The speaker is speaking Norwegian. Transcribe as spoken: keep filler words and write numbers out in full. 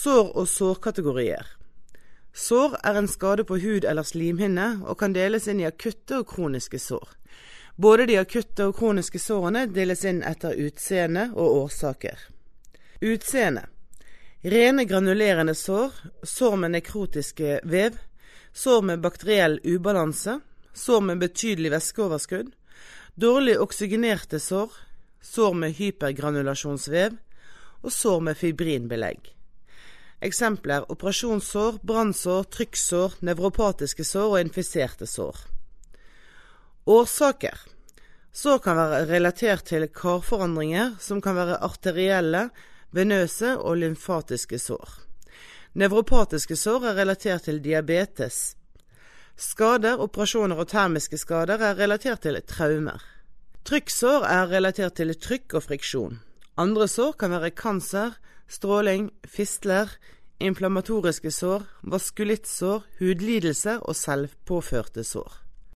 Sår og sårkategorier. Sår er en skade på hud eller slimhinne og kan deles inn i akutte og kroniske sår. Både de akutte og kroniske sårene deles inn etter utseende og årsaker. Utseende. Rene granulerende sår, sår med nekrotiske vev, sår med bakteriell ubalanse, sår med betydelig væskeoverskudd, dårlig oksygenerte sår, sår med hypergranulasjonsvev og sår med fibrinbelegg. Eksempler: operasjonssår, brannsår, trykksår, nevropatiske sår og infiserte sår. Årsaker. Sår kan være relatert til karforandringer som kan være arterielle, venøse og lymfatiske sår. Nevropatiske sår er relatert til diabetes. Skader, operasjoner og termiske skader er relatert til traumer. Trykksår er relatert til trykk og friksjon. Andre sår kan være kanser, stråling, fistler, inflammatoriske sår, vaskulittsår, hudlidelse og selvpåførte sår.